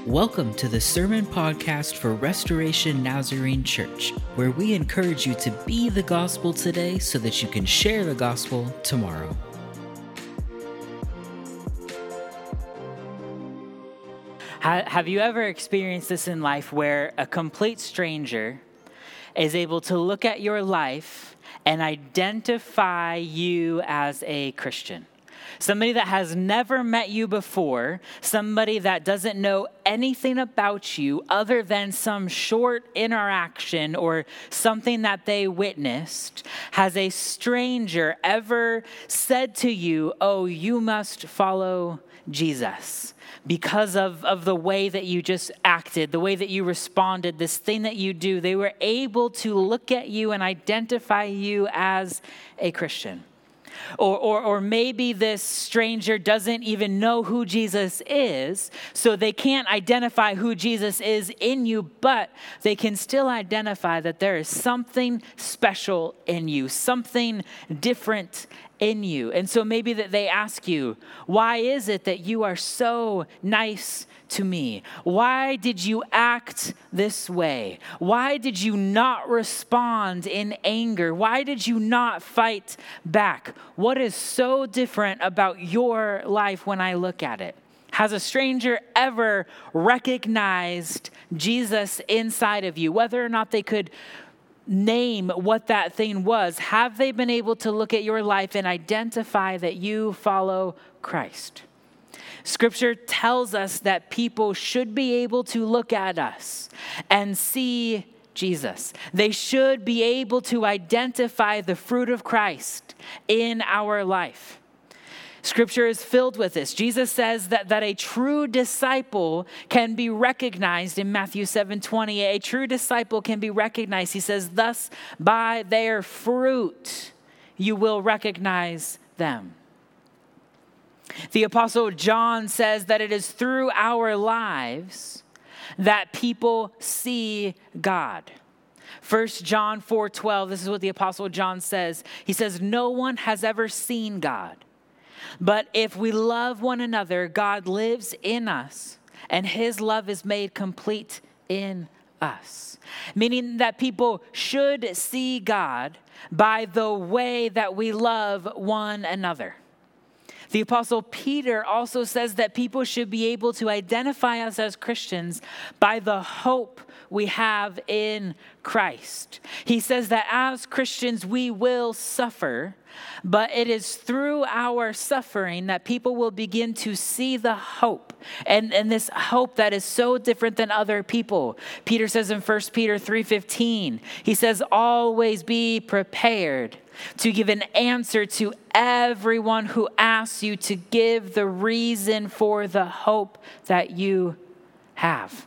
Welcome to the Sermon Podcast for Restoration Nazarene Church, where we encourage you to be the gospel today so that you can share the gospel tomorrow. Have you ever experienced this in life where a complete stranger is able to look at your life and identify you as a Christian? Somebody that has never met you before, somebody that doesn't know anything about you other than some short interaction or something that they witnessed. Has a stranger ever said to you, "Oh, you must follow Jesus," because of the way that you just acted, the way that you responded, this thing that you do? They were able to look at you and identify you as a Christian. Or maybe this stranger doesn't even know who Jesus is, so they can't identify who Jesus is in you, but they can still identify that there is something special in you, something different in you. And so maybe that they ask you, "Why is it that you are so nice to me? Why did you act this way? Why did you not respond in anger? Why did you not fight back? What is so different about your life when I look at it?" Has a stranger ever recognized Jesus inside of you? Whether or not they could name what that thing was, have they been able to look at your life and identify that you follow Christ? Scripture tells us that people should be able to look at us and see Jesus. They should be able to identify the fruit of Christ in our life. Scripture is filled with this. Jesus says that a true disciple can be recognized in Matthew 7:20. A true disciple can be recognized. He says, "Thus by their fruit you will recognize them." The Apostle John says that it is through our lives that people see God. 1 John 4:12, this is what the Apostle John says. He says, "No one has ever seen God. But if we love one another, God lives in us, and his love is made complete in us." Meaning that people should see God by the way that we love one another. The Apostle Peter also says that people should be able to identify us as Christians by the hope we have in Christ. He says that as Christians, we will suffer, but it is through our suffering that people will begin to see the hope, and this hope that is so different than other people. Peter says in 1 Peter 3:15, he says, "Always be prepared to give an answer to everyone who asks you to give the reason for the hope that you have."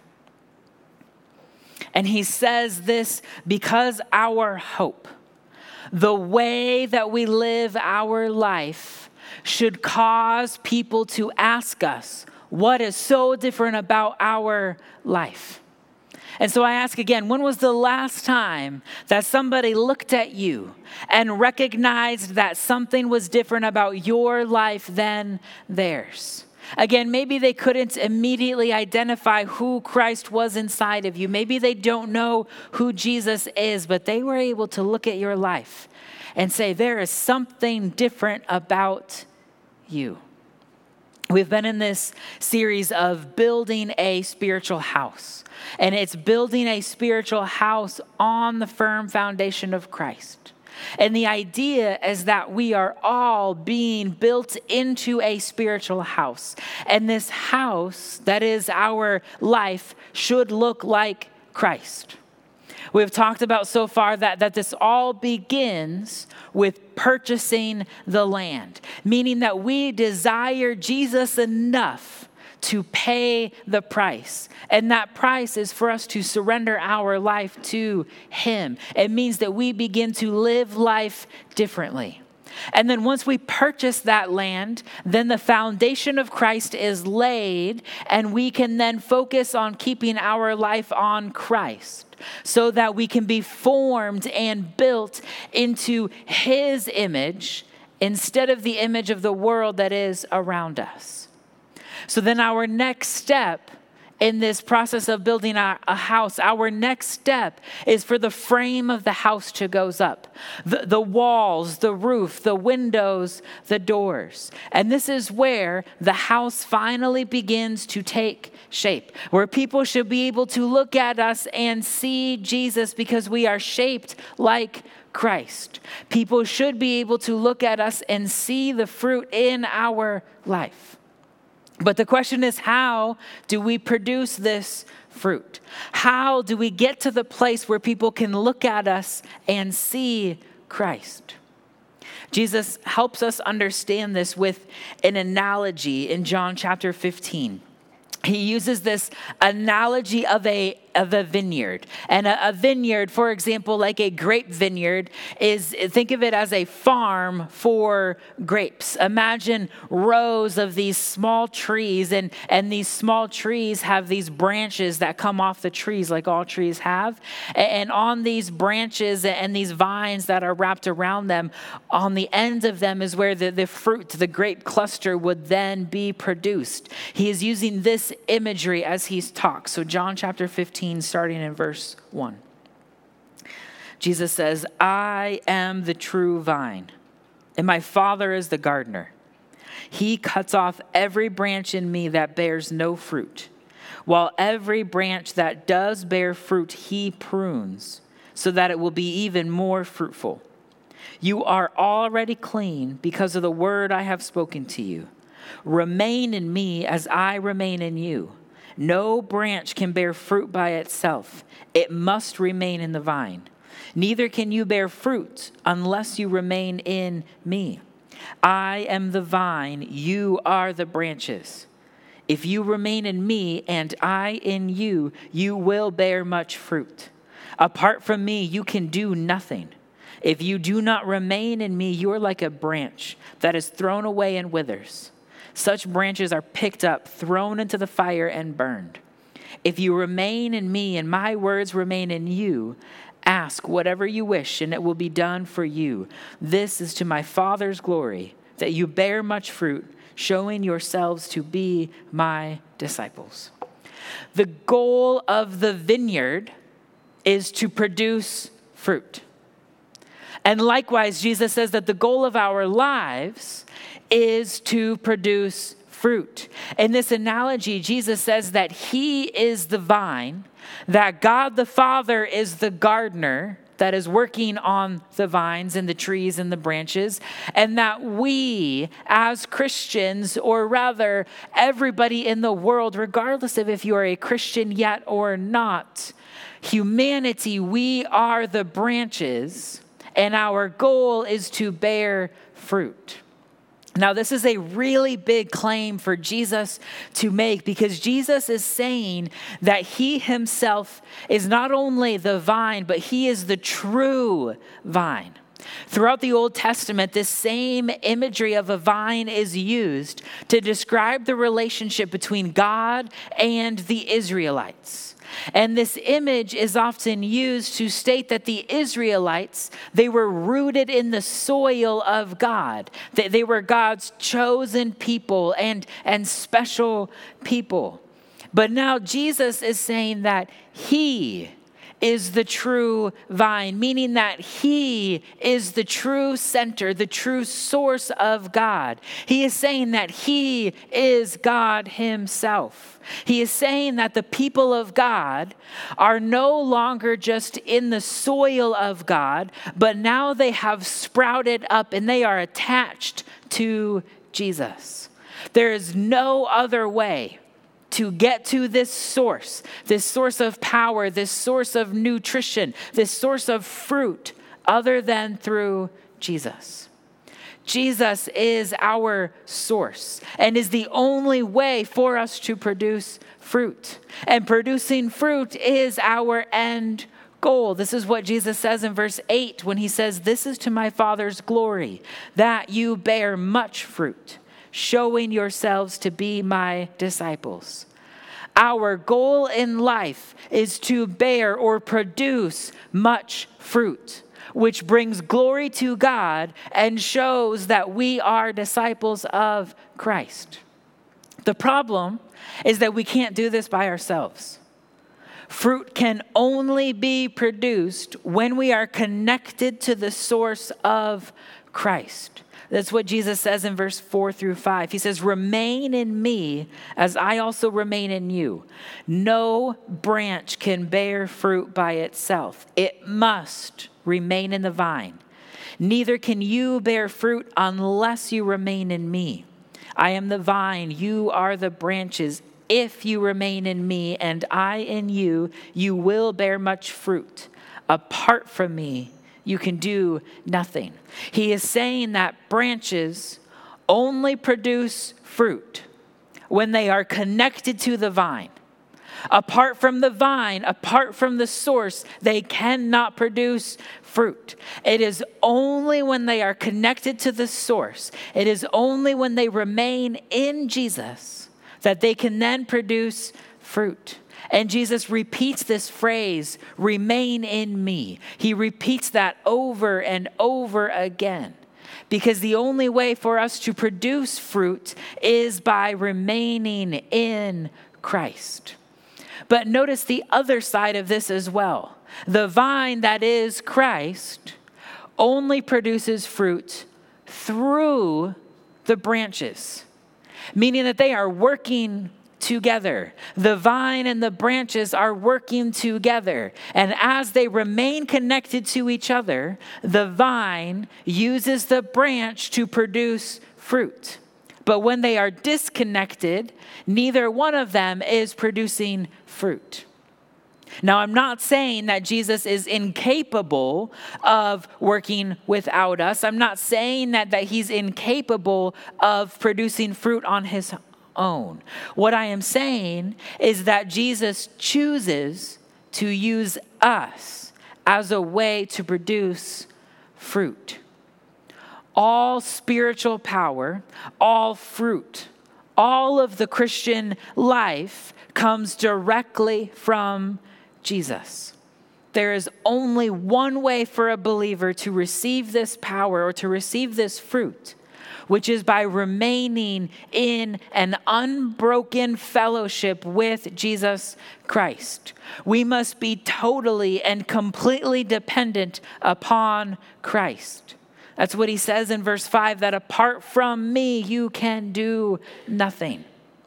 And he says this because our hope, the way that we live our life, should cause people to ask us, what is so different about our life? And so I ask again, when was the last time that somebody looked at you and recognized that something was different about your life than theirs? Again, maybe they couldn't immediately identify who Christ was inside of you. Maybe they don't know who Jesus is, but they were able to look at your life and say, there is something different about you. We've been in this series of building a spiritual house, and it's building a spiritual house on the firm foundation of Christ. And the idea is that we are all being built into a spiritual house. And this house, that is our life, should look like Christ. We've talked about so far that this all begins with purchasing the land, meaning that we desire Jesus enough to pay the price. And that price is for us to surrender our life to him. It means that we begin to live life differently. And then once we purchase that land, then the foundation of Christ is laid, and we can then focus on keeping our life on Christ so that we can be formed and built into his image instead of the image of the world that is around us. So then our next step in this process of building a house, our next step is for the frame of the house to go up. The walls, the roof, the windows, the doors. And this is where the house finally begins to take shape, where people should be able to look at us and see Jesus because we are shaped like Christ. People should be able to look at us and see the fruit in our life. But the question is, how do we produce this fruit? How do we get to the place where people can look at us and see Christ? Jesus helps us understand this with an analogy in John chapter 15. He uses this analogy of a vineyard. And a vineyard, for example, like a grape vineyard, think of it as a farm for grapes. Imagine rows of these small trees, and these small trees have these branches that come off the trees like all trees have. And on these branches and these vines that are wrapped around them, on the ends of them is where the fruit, the grape cluster would then be produced. He is using this imagery as he's talked. So John chapter 15, starting in verse 1. Jesus says, "I am the true vine, and my Father is the gardener. He cuts off every branch in me that bears no fruit, while every branch that does bear fruit he prunes, so that it will be even more fruitful. You are already clean because of the word I have spoken to you. Remain in me as I remain in you. No branch can bear fruit by itself. It must remain in the vine. Neither can you bear fruit unless you remain in me. I am the vine, you are the branches. If you remain in me and I in you, you will bear much fruit. Apart from me, you can do nothing. If you do not remain in me, you are like a branch that is thrown away and withers. Such branches are picked up, thrown into the fire, and burned. If you remain in me and my words remain in you, ask whatever you wish and it will be done for you. This is to my Father's glory, that you bear much fruit, showing yourselves to be my disciples." The goal of the vineyard is to produce fruit. And likewise, Jesus says that the goal of our lives is to produce fruit. In this analogy, Jesus says that he is the vine, that God the Father is the gardener that is working on the vines and the trees and the branches, and that we as Christians, or rather everybody in the world, regardless of if you are a Christian yet or not, humanity, we are the branches, and our goal is to bear fruit. Now, this is a really big claim for Jesus to make, because Jesus is saying that he himself is not only the vine, but he is the true vine. Throughout the Old Testament, this same imagery of a vine is used to describe the relationship between God and the Israelites. And this image is often used to state that the Israelites, they were rooted in the soil of God. They were God's chosen people and special people. But now Jesus is saying that he is the true vine, meaning that he is the true center, the true source of God. He is saying that he is God himself. He is saying that the people of God are no longer just in the soil of God, but now they have sprouted up and they are attached to Jesus. There is no other way to get to this source of power, this source of nutrition, this source of fruit, other than through Jesus. Jesus is our source and is the only way for us to produce fruit. And producing fruit is our end goal. This is what Jesus says in verse 8 when he says, "This is to my Father's glory, that you bear much fruit, showing yourselves to be my disciples." Our goal in life is to bear or produce much fruit, which brings glory to God and shows that we are disciples of Christ. The problem is that we can't do this by ourselves. Fruit can only be produced when we are connected to the source of Christ. That's what Jesus says in verse 4-5. He says, "Remain in me as I also remain in you. No branch can bear fruit by itself. It must remain in the vine. Neither can you bear fruit unless you remain in me. I am the vine, you are the branches. If you remain in me and I in you, you will bear much fruit. Apart from me, you can do nothing." He is saying that branches only produce fruit when they are connected to the vine. Apart from the vine, apart from the source, they cannot produce fruit. It is only when they are connected to the source, it is only when they remain in Jesus that they can then produce fruit. And Jesus repeats this phrase, "remain in me." He repeats that over and over again, because the only way for us to produce fruit is by remaining in Christ. But notice the other side of this as well. The vine that is Christ only produces fruit through the branches, meaning that they are working together. The vine and the branches are working together. And as they remain connected to each other, the vine uses the branch to produce fruit. But when they are disconnected, neither one of them is producing fruit. Now, I'm not saying that Jesus is incapable of working without us. I'm not saying that he's incapable of producing fruit on his own. What I am saying is that Jesus chooses to use us as a way to produce fruit. All spiritual power, all fruit, all of the Christian life comes directly from Jesus. There is only one way for a believer to receive this power or to receive this fruit, which is by remaining in an unbroken fellowship with Jesus Christ. We must be totally and completely dependent upon Christ. That's what he says in verse 5, that apart from me, you can do nothing.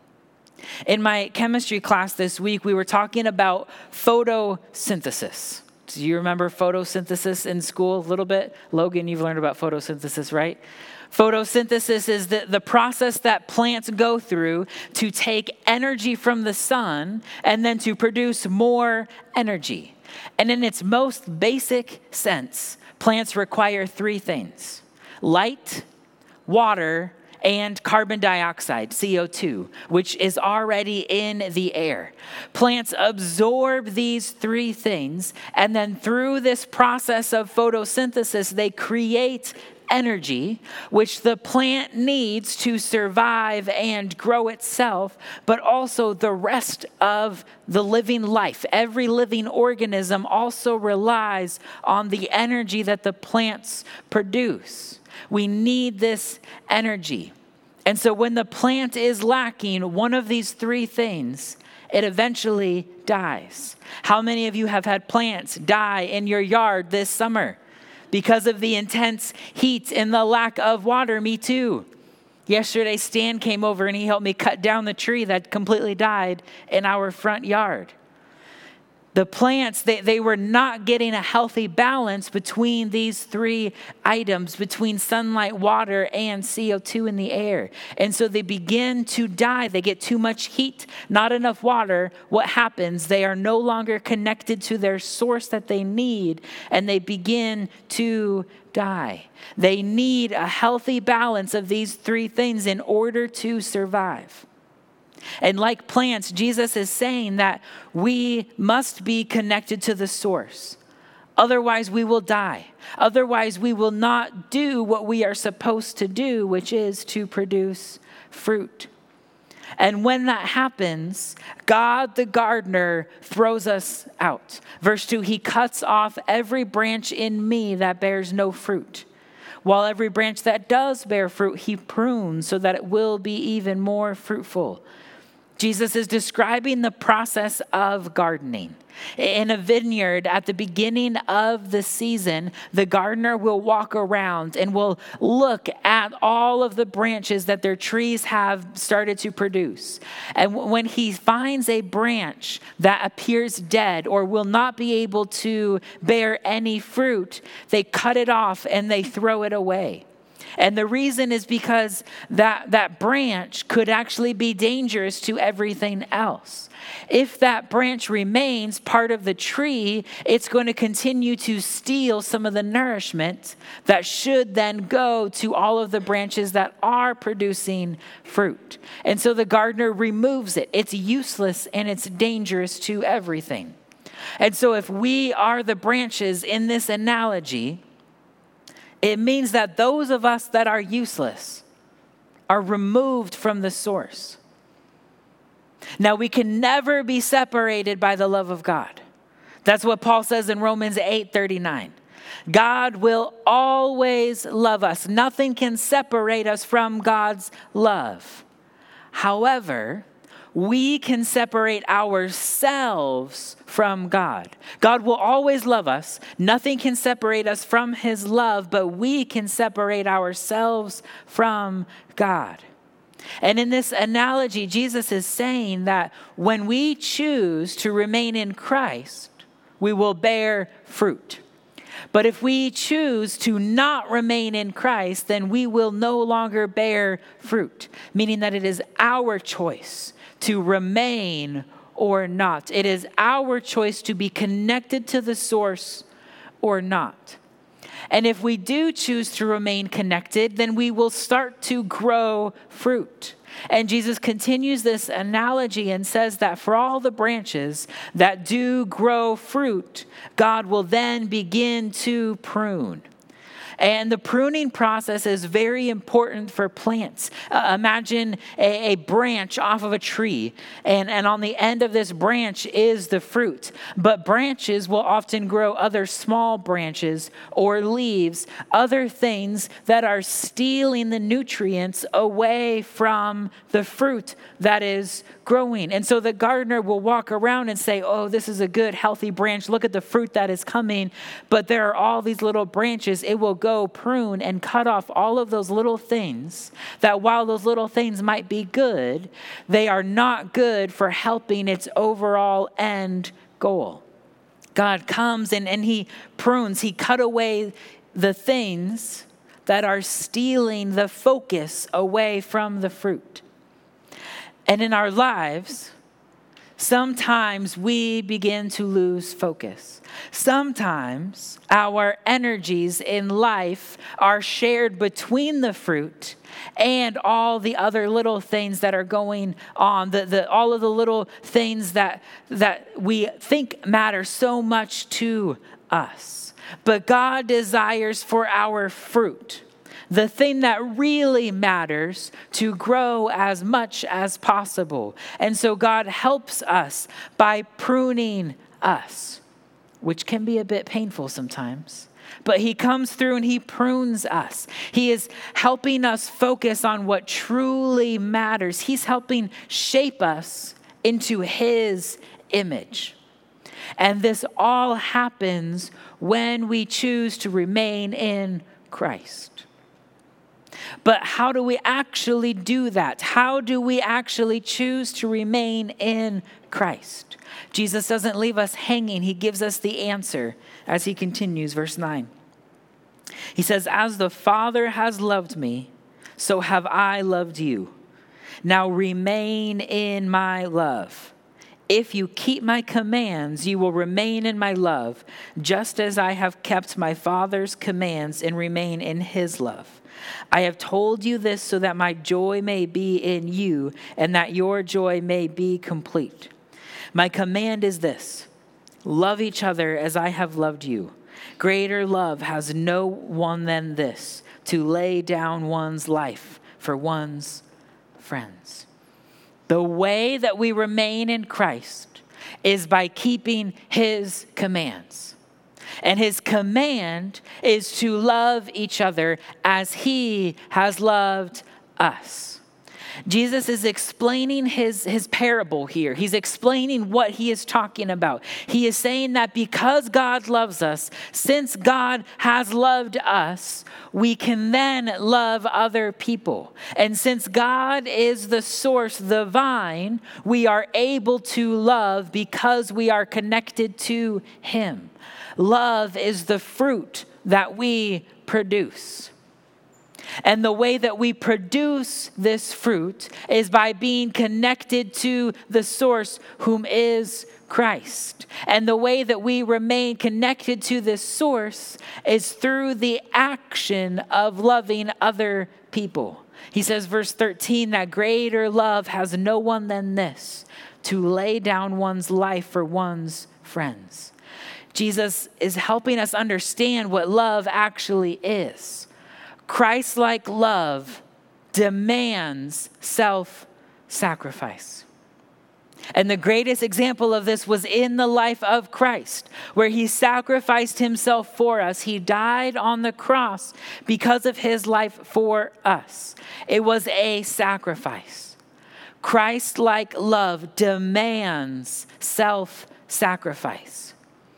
In my chemistry class this week, we were talking about photosynthesis. Do you remember photosynthesis in school a little bit? Logan, you've learned about photosynthesis, right? Photosynthesis is the process that plants go through to take energy from the sun and then to produce more energy. And in its most basic sense, plants require three things: light, water, and carbon dioxide, CO2, which is already in the air. Plants absorb these three things, and then through this process of photosynthesis, they create energy, which the plant needs to survive and grow itself, but also the rest of the living life. Every living organism also relies on the energy that the plants produce. We need this energy. And so when the plant is lacking one of these three things, it eventually dies. How many of you have had plants die in your yard this summer because of the intense heat and the lack of water? Me too. Yesterday, Stan came over and he helped me cut down the tree that completely died in our front yard. The plants, they were not getting a healthy balance between these three items, between sunlight, water, and CO2 in the air. And so they begin to die. They get too much heat, not enough water. What happens? They are no longer connected to their source that they need, and they begin to die. They need a healthy balance of these three things in order to survive. And like plants, Jesus is saying that we must be connected to the source. Otherwise, we will die. Otherwise, we will not do what we are supposed to do, which is to produce fruit. And when that happens, God the gardener throws us out. Verse 2, he cuts off every branch in me that bears no fruit, while every branch that does bear fruit, he prunes so that it will be even more fruitful. Jesus is describing the process of gardening. In a vineyard, at the beginning of the season, the gardener will walk around and will look at all of the branches that their trees have started to produce. And when he finds a branch that appears dead or will not be able to bear any fruit, they cut it off and they throw it away. And the reason is because that branch could actually be dangerous to everything else. If that branch remains part of the tree, it's going to continue to steal some of the nourishment that should then go to all of the branches that are producing fruit. And so the gardener removes it. It's useless and it's dangerous to everything. And so if we are the branches in this analogy, it means that those of us that are useless are removed from the source. Now, we can never be separated by the love of God. That's what Paul says in Romans 8:39. God will always love us. Nothing can separate us from God's love. However, we can separate ourselves from God. God will always love us. Nothing can separate us from his love, but we can separate ourselves from God. And in this analogy, Jesus is saying that when we choose to remain in Christ, we will bear fruit. But if we choose to not remain in Christ, then we will no longer bear fruit, meaning that it is our choice to remain or not. It is our choice to be connected to the source or not. And if we do choose to remain connected, then we will start to grow fruit. And Jesus continues this analogy and says that for all the branches that do grow fruit, God will then begin to prune. And the pruning process is very important for plants. Imagine a branch off of a tree, and on the end of this branch is the fruit. But branches will often grow other small branches or leaves, other things that are stealing the nutrients away from the fruit that is growing. And so the gardener will walk around and say, oh, this is a good, healthy branch. Look at the fruit that is coming. But there are all these little branches. It will go prune and cut off all of those little things that while those little things might be good, they are not good for helping its overall end goal. God comes and he prunes. He cut away the things that are stealing the focus away from the fruit. And in our lives, sometimes we begin to lose focus. Sometimes our energies in life are shared between the fruit and all the other little things that are going on, all of the little things that we think matter so much to us. But God desires for our fruit, the thing that really matters, to grow as much as possible. And so God helps us by pruning us, which can be a bit painful sometimes. But he comes through and he prunes us. He is helping us focus on what truly matters. He's helping shape us into his image. And this all happens when we choose to remain in Christ. But how do we actually do that? How do we actually choose to remain in Christ? Jesus doesn't leave us hanging. He gives us the answer as he continues, verse 9. He says, as the Father has loved me, so have I loved you. Now remain in my love. If you keep my commands, you will remain in my love, just as I have kept my Father's commands and remain in his love. I have told you this so that my joy may be in you and that your joy may be complete. My command is this: love each other as I have loved you. Greater love has no one than this, to lay down one's life for one's friends. The way that we remain in Christ is by keeping his commands. And his command is to love each other as he has loved us. Jesus is explaining his parable here. He's explaining what he is talking about. He is saying that because God loves us, since God has loved us, we can then love other people. And since God is the source, the vine, we are able to love because we are connected to him. Love is the fruit that we produce. And the way that we produce this fruit is by being connected to the source, whom is Christ. And the way that we remain connected to this source is through the action of loving other people. He says, verse 13, that greater love has no one than this, to lay down one's life for one's friends. Jesus is helping us understand what love actually is. Christ-like love demands self-sacrifice. And the greatest example of this was in the life of Christ, where he sacrificed himself for us. He died on the cross because of his life for us. It was a sacrifice. Christ-like love demands self-sacrifice.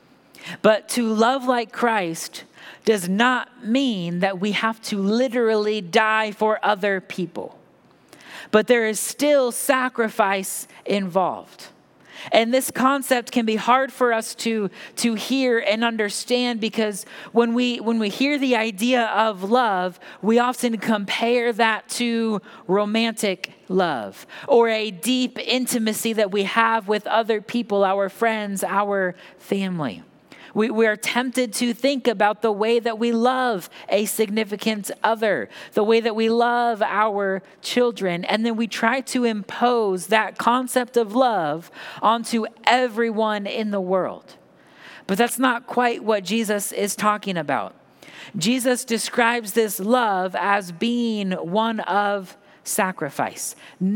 But to love like Christ does not mean that we have to literally die for other people. But there is still sacrifice involved. And this concept can be hard for us to hear and understand, because when we hear the idea of love, we often compare that to romantic love or a deep intimacy that we have with other people, our friends, our family. We are tempted to think about the way that we love a significant other, the way that we love our children, and then we try to impose that concept of love onto everyone in the world. But that's not quite what Jesus is talking about. Jesus describes this love as being one of sacrifice,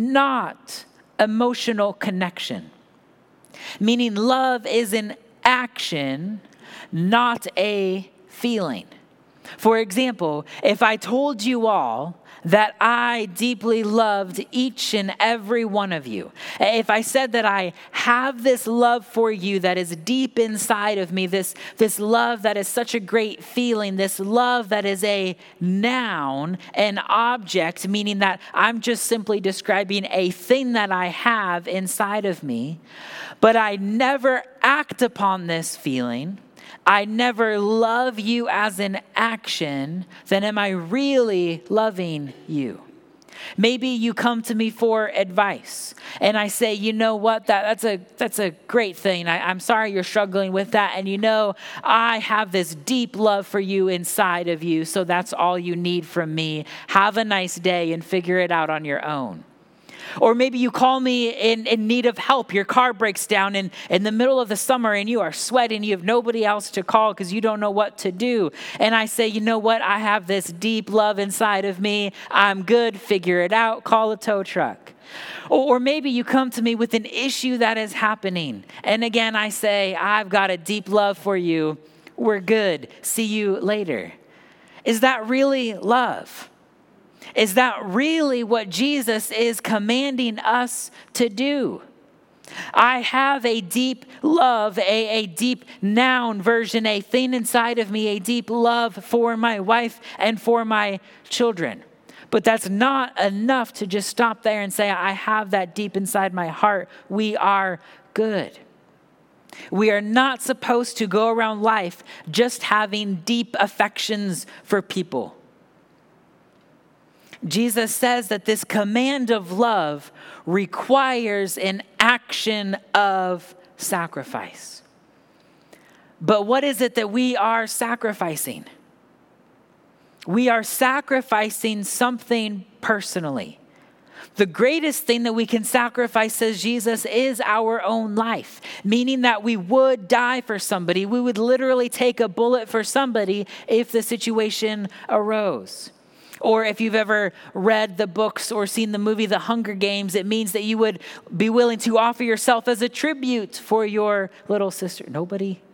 not emotional connection. Meaning love is an action, not a feeling. For example, if I told you all that I deeply loved each and every one of you, if I said that I have this love for you that is deep inside of me, this love that is such a great feeling, this love that is a noun, an object, meaning that I'm just simply describing a thing that I have inside of me, but I never act upon this feeling, I never love you as an action, then am I really loving you? Maybe you come to me for advice and I say, you know what, that's a great thing. I'm sorry you're struggling with that. And you know, I have this deep love for you inside of you. So that's all you need from me. Have a nice day and figure it out on your own. Or maybe you call me in need of help. Your car breaks down in the middle of the summer and you are sweating. You have nobody else to call because you don't know what to do. And I say, you know what? I have this deep love inside of me. I'm good. Figure it out. Call a tow truck. Or maybe you come to me with an issue that is happening. And again, I say, I've got a deep love for you. We're good. See you later. Is that really love? Is that really what Jesus is commanding us to do? I have a deep love, a deep noun version, a thing inside of me, a deep love for my wife and for my children. But that's not enough to just stop there and say, I have that deep inside my heart. We are good. We are not supposed to go around life just having deep affections for people. Jesus says that this command of love requires an action of sacrifice. But what is it that we are sacrificing? We are sacrificing something personally. The greatest thing that we can sacrifice, says Jesus, is our own life, meaning that we would die for somebody. We would literally take a bullet for somebody if the situation arose. Or if you've ever read the books or seen the movie The Hunger Games, it means that you would be willing to offer yourself as a tribute for your little sister. Nobody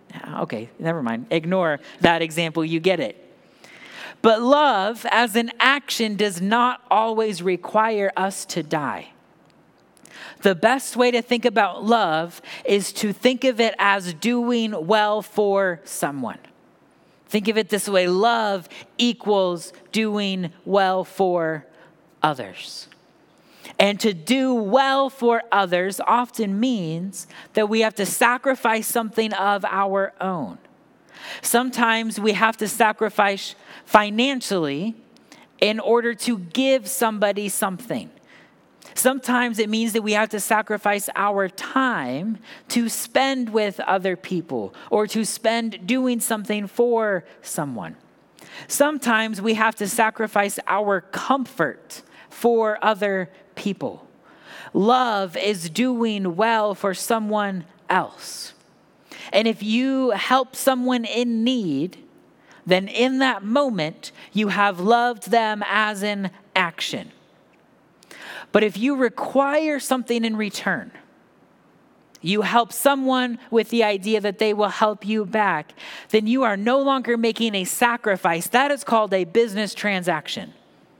Okay, never mind. Ignore that example. You get it. But love as an action does not always require us to die. The best way to think about love is to think of it as doing well for someone. Think of it this way: love equals doing well for others. And to do well for others often means that we have to sacrifice something of our own. Sometimes we have to sacrifice financially in order to give somebody something. Sometimes it means that we have to sacrifice our time to spend with other people or to spend doing something for someone. Sometimes we have to sacrifice our comfort for other people. Love is doing well for someone else. And if you help someone in need, then in that moment, you have loved them as an action. But if you require something in return, you help someone with the idea that they will help you back, then you are no longer making a sacrifice. That is called a business transaction.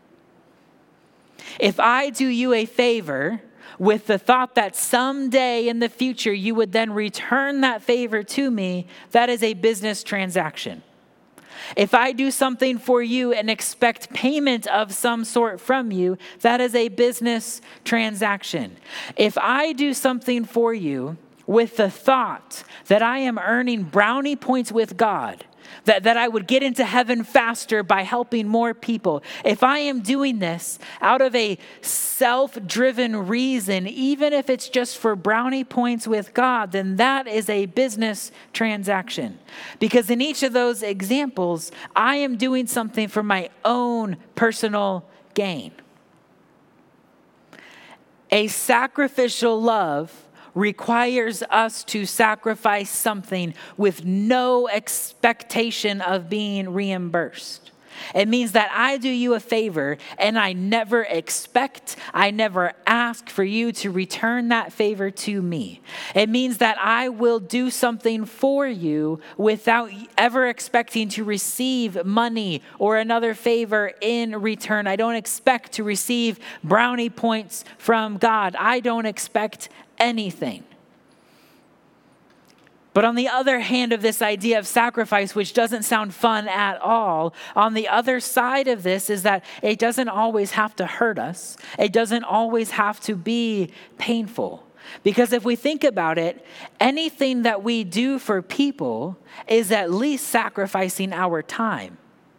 If I do you a favor with the thought that someday in the future you would then return that favor to me, that is a business transaction. If I do something for you and expect payment of some sort from you, that is a business transaction. If I do something for you with the thought that I am earning brownie points with God, that I would get into heaven faster by helping more people, if I am doing this out of a self-driven reason, even if it's just for brownie points with God, then that is a business transaction. Because in each of those examples, I am doing something for my own personal gain. A sacrificial love requires us to sacrifice something with no expectation of being reimbursed. It means that I do you a favor and I never expect, I never ask for you to return that favor to me. It means that I will do something for you without ever expecting to receive money or another favor in return. I don't expect to receive brownie points from God. I don't expect anything. But on the other hand of this idea of sacrifice, which doesn't sound fun at all, on the other side of this is that it doesn't always have to hurt us. It doesn't always have to be painful. Because if we think about it, anything that we do for people is at least sacrificing our time.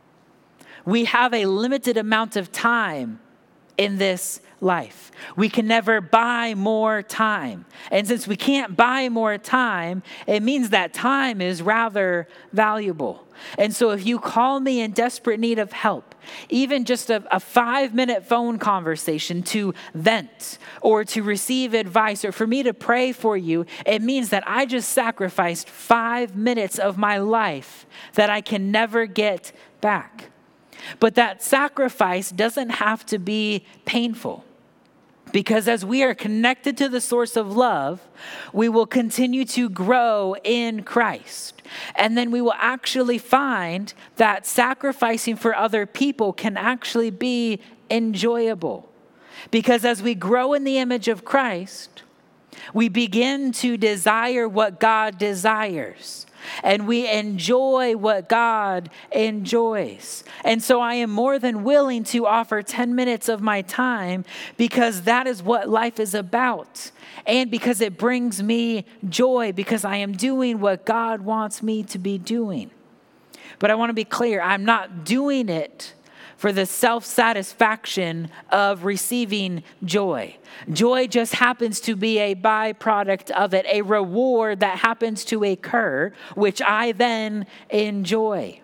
We have a limited amount of time in this life. We can never buy more time. And since we can't buy more time, it means that time is rather valuable. And so if you call me in desperate need of help, even just a 5-minute phone conversation to vent or to receive advice or for me to pray for you, it means that I just sacrificed 5 minutes of my life that I can never get back. But that sacrifice doesn't have to be painful. Because as we are connected to the source of love, we will continue to grow in Christ. And then we will actually find that sacrificing for other people can actually be enjoyable. Because as we grow in the image of Christ, we begin to desire what God desires. And we enjoy what God enjoys. And so I am more than willing to offer 10 minutes of my time because that is what life is about. And because it brings me joy because I am doing what God wants me to be doing. But I want to be clear, I'm not doing it for the self-satisfaction of receiving joy. Joy just happens to be a byproduct of it, a reward that happens to occur, which I then enjoy.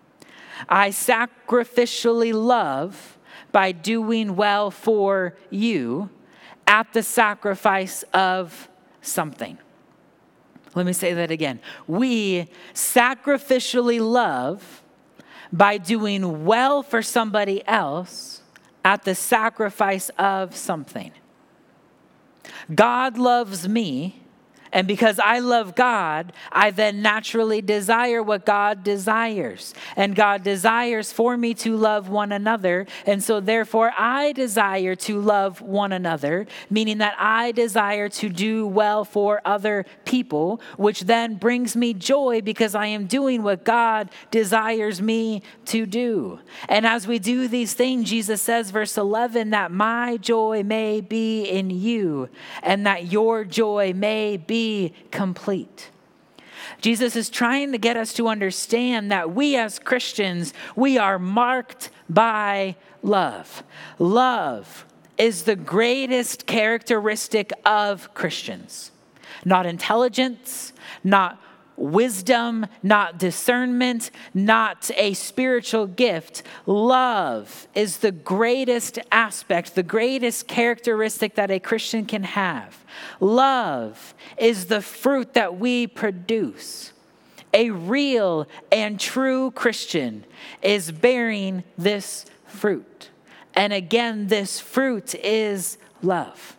I sacrificially love by doing well for you at the sacrifice of something. Let me say that again. We sacrificially love by doing well for somebody else at the sacrifice of something. God loves me And because I love God, I then naturally desire what God desires. And God desires for me to love one another. And so therefore I desire to love one another, meaning that I desire to do well for other people, which then brings me joy because I am doing what God desires me to do. And as we do these things, Jesus says, verse 11, that my joy may be in you and that your joy may be complete. Jesus is trying to get us to understand that we as Christians, we are marked by love. Love is the greatest characteristic of Christians. Not intelligence, not wisdom, not discernment, not a spiritual gift. Love is the greatest aspect, the greatest characteristic that a Christian can have. Love is the fruit that we produce. A real and true Christian is bearing this fruit. And again, this fruit is love.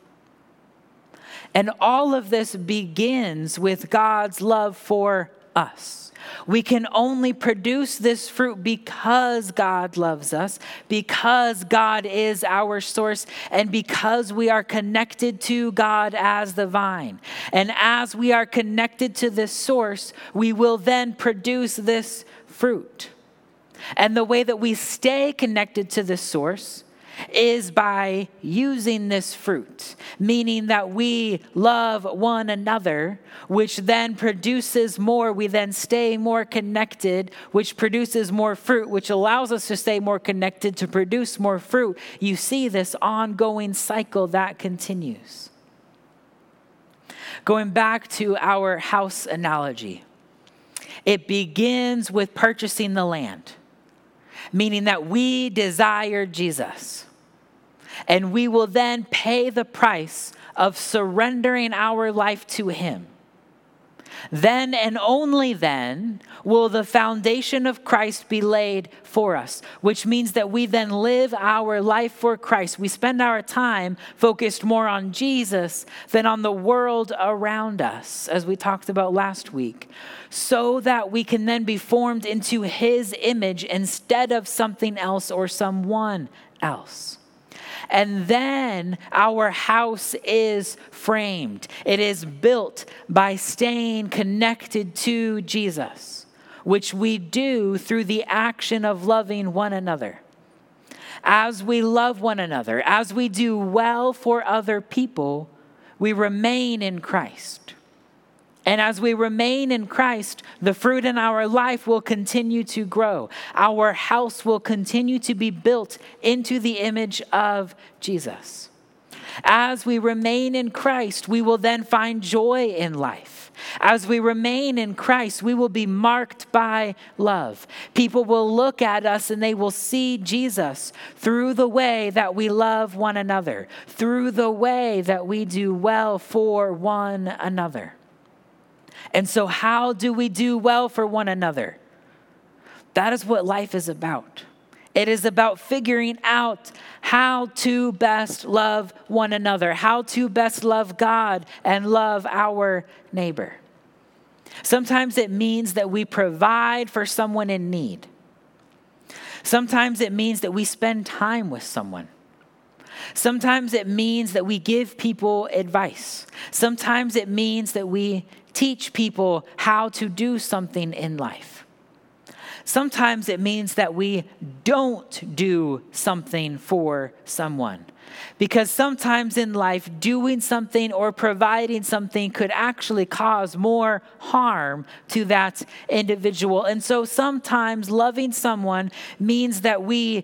And all of this begins with God's love for us. We can only produce this fruit because God loves us, because God is our source, and because we are connected to God as the vine. And as we are connected to this source, we will then produce this fruit. And the way that we stay connected to this source is by using this fruit, meaning that we love one another, which then produces more. We then stay more connected, which produces more fruit, which allows us to stay more connected to produce more fruit. You see this ongoing cycle that continues. Going back to our house analogy, it begins with purchasing the land, meaning that we desire Jesus. And we will then pay the price of surrendering our life to him. Then and only then will the foundation of Christ be laid for us, which means that we then live our life for Christ. We spend our time focused more on Jesus than on the world around us, as we talked about last week, so that we can then be formed into his image instead of something else or someone else. And then our house is framed. It is built by staying connected to Jesus, which we do through the action of loving one another. As we love one another, as we do well for other people, we remain in Christ. And as we remain in Christ, the fruit in our life will continue to grow. Our house will continue to be built into the image of Jesus. As we remain in Christ, we will then find joy in life. As we remain in Christ, we will be marked by love. People will look at us and they will see Jesus through the way that we love one another, through the way that we do well for one another. And so how do we do well for one another? That is what life is about. It is about figuring out how to best love one another, how to best love God and love our neighbor. Sometimes it means that we provide for someone in need. Sometimes it means that we spend time with someone. Sometimes it means that we give people advice. Sometimes it means that we teach people how to do something in life. Sometimes it means that we don't do something for someone. Because sometimes in life, doing something or providing something could actually cause more harm to that individual. And so sometimes loving someone means that we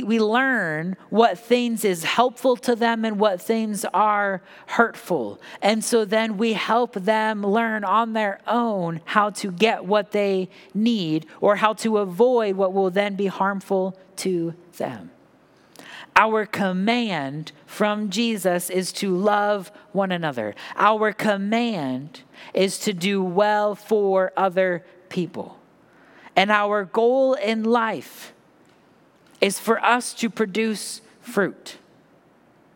learn what things is helpful to them and what things are hurtful. And so then we help them learn on their own how to get what they need or how to avoid what will then be harmful to them. Our command from Jesus is to love one another. Our command is to do well for other people. And our goal in life is for us to produce fruit.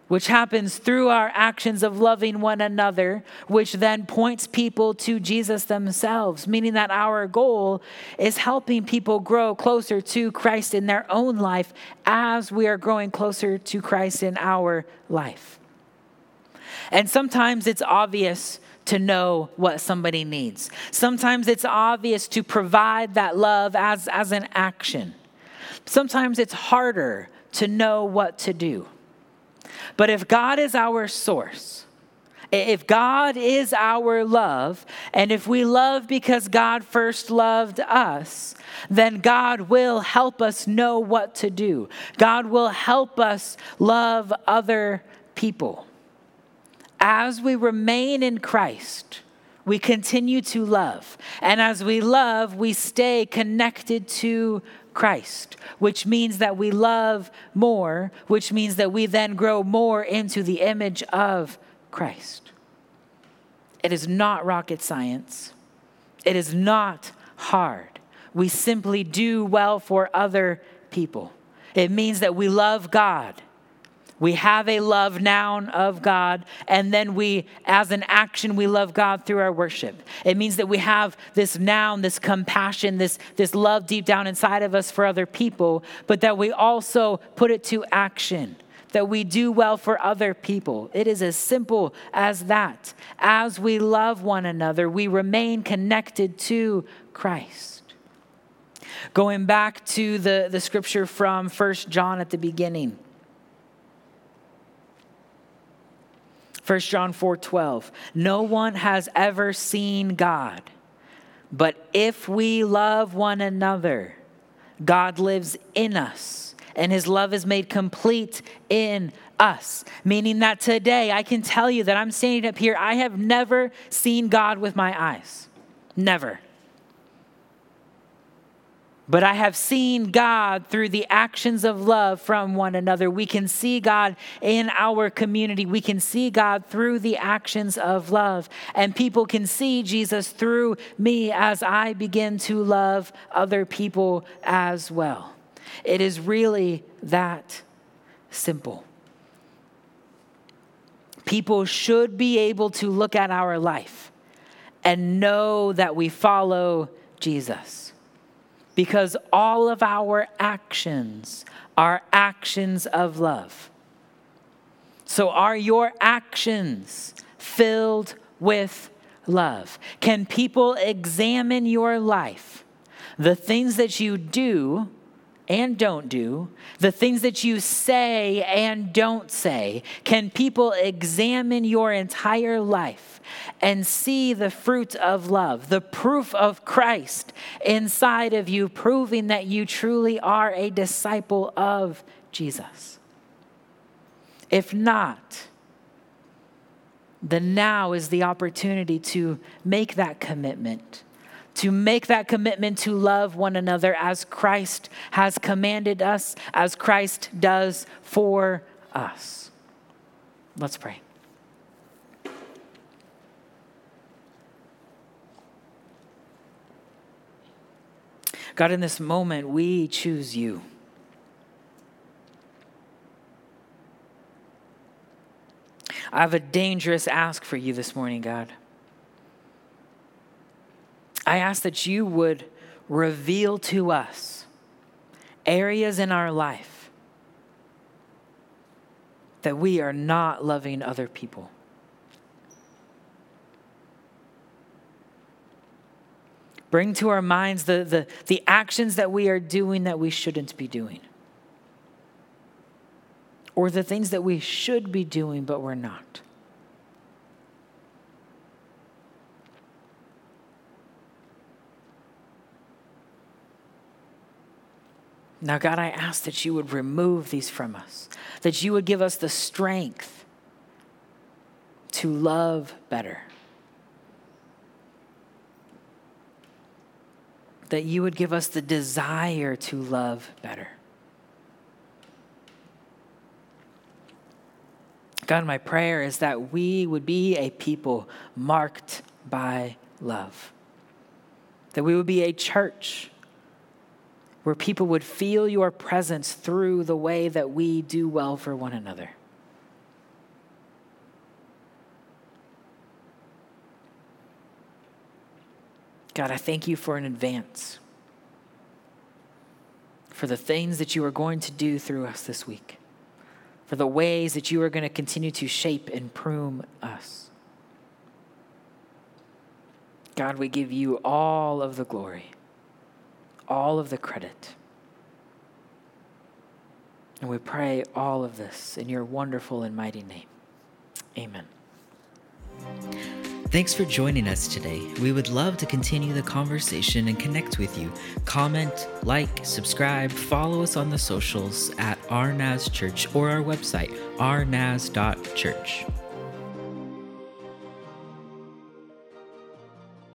which happens through our actions of loving one another, which then points people to Jesus themselves, meaning that our goal is helping people grow closer to Christ in their own life as we are growing closer to Christ in our life. And sometimes it's obvious to know what somebody needs. Sometimes it's obvious to provide that love as an action. Sometimes it's harder to know what to do. But if God is our source, if God is our love, and if we love because God first loved us, then God will help us know what to do. God will help us love other people. As we remain in Christ, we continue to love. And as we love, we stay connected to Christ, which means that we love more, which means that we then grow more into the image of Christ. It is not rocket science. It is not hard. We simply do well for other people. It means that we love God. We have a love noun of God, and then we, as an action, we love God through our worship. It means that we have this noun, this compassion, this love deep down inside of us for other people, but that we also put it to action, that we do well for other people. It is as simple as that. As we love one another, we remain connected to Christ. Going back to the scripture from 1 John at the beginning. 1 John 4:12, no one has ever seen God, but if we love one another, God lives in us, and his love is made complete in us. Meaning that today, I can tell you that I'm standing up here, I have never seen God with my eyes. Never. But I have seen God through the actions of love from one another. We can see God in our community. We can see God through the actions of love. And people can see Jesus through me as I begin to love other people as well. It is really that simple. People should be able to look at our life and know that we follow Jesus. Because all of our actions are actions of love. So are your actions filled with love? Can people examine your life? The things that you do and don't do, the things that you say and don't say, can people examine your entire life and see the fruit of love, the proof of Christ inside of you, proving that you truly are a disciple of Jesus? If not, then now is the opportunity to make that commitment. To make that commitment to love one another as Christ has commanded us, as Christ does for us. Let's pray. God, in this moment, we choose you. I have a dangerous ask for you this morning, God. I ask that you would reveal to us areas in our life that we are not loving other people. Bring to our minds the actions that we are doing that we shouldn't be doing. Or the things that we should be doing but we're not. Now, God, I ask that you would remove these from us, that you would give us the strength to love better, that you would give us the desire to love better. God, my prayer is that we would be a people marked by love, that we would be a church where people would feel your presence through the way that we do well for one another. God, I thank you for in advance for the things that you are going to do through us this week, for the ways that you are going to continue to shape and prune us. God, we give you all of the glory, all of the credit. And we pray all of this in your wonderful and mighty name. Amen. Thanks for joining us today. We would love to continue the conversation and connect with you. Comment, like, subscribe, follow us on the socials at RNAS Church or our website, rnas.church.